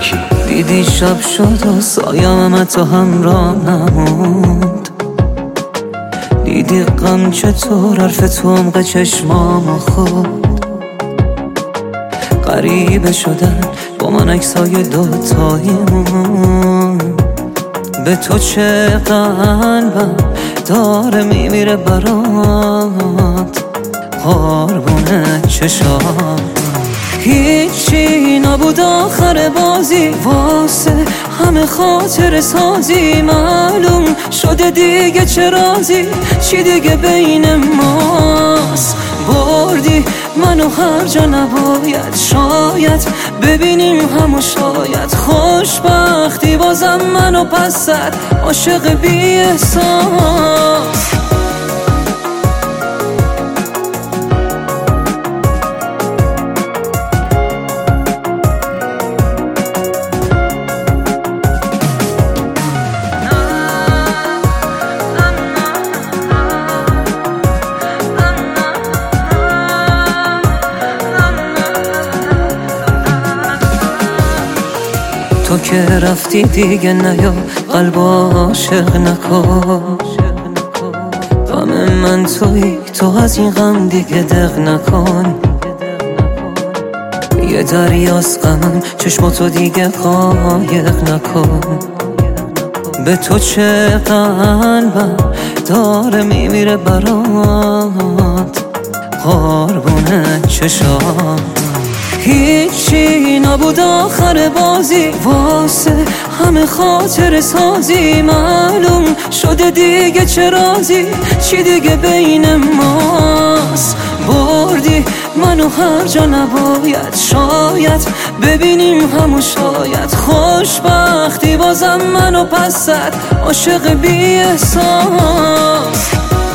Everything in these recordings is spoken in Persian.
کی؟ دیدی شب شد و سایم تو همراه نموند، دیدی غم چطور حرف تو عمق چشمام خود غریبه شدن با من عکسای دوتاییمون. به تو چه قلبم داره میمیره برات، قربونه چشام. هیچی نبود آخر بازی واسه همه خاطر سازی، معلوم شده دیگه چه رازی، چی دیگه بین ماست. بردی منو هر جا نباید، شاید ببینیم همو، شاید خوشبختی بازم منو پس زد، عاشق بی احساس. تو که رفتی دیگه نیا، قلب عاشق نکن. غم من تویی، تو از این غم دیگه دق نکن. یه دریاست غمم، چشماتو دیگه قایق نکن. به تو چه قلبم داره میمیره برات، قربونه چشام. هیچی نبود آخر بازی واسه همه خاطر سازی، معلوم شده دیگه چه رازی، چی دیگه بین ماست. بردی منو هر جا نباید، شاید ببینیم همو، شاید خوشبختی بازم منو پس زد، عاشق بی احساس.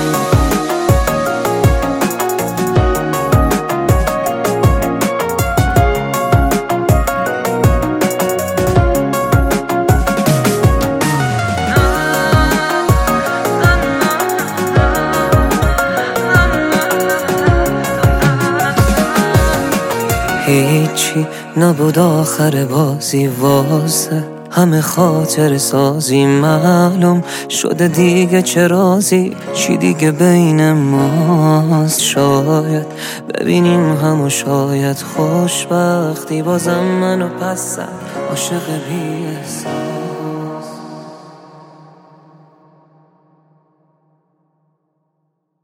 هیچی نبود آخر بازی واسه همه خاطر سازی، معلوم شده دیگه چه رازی، چی دیگه بین ماست. شاید ببینیم همو، شاید خوشبختی بازم منو پس زد، عاشق بی احساس.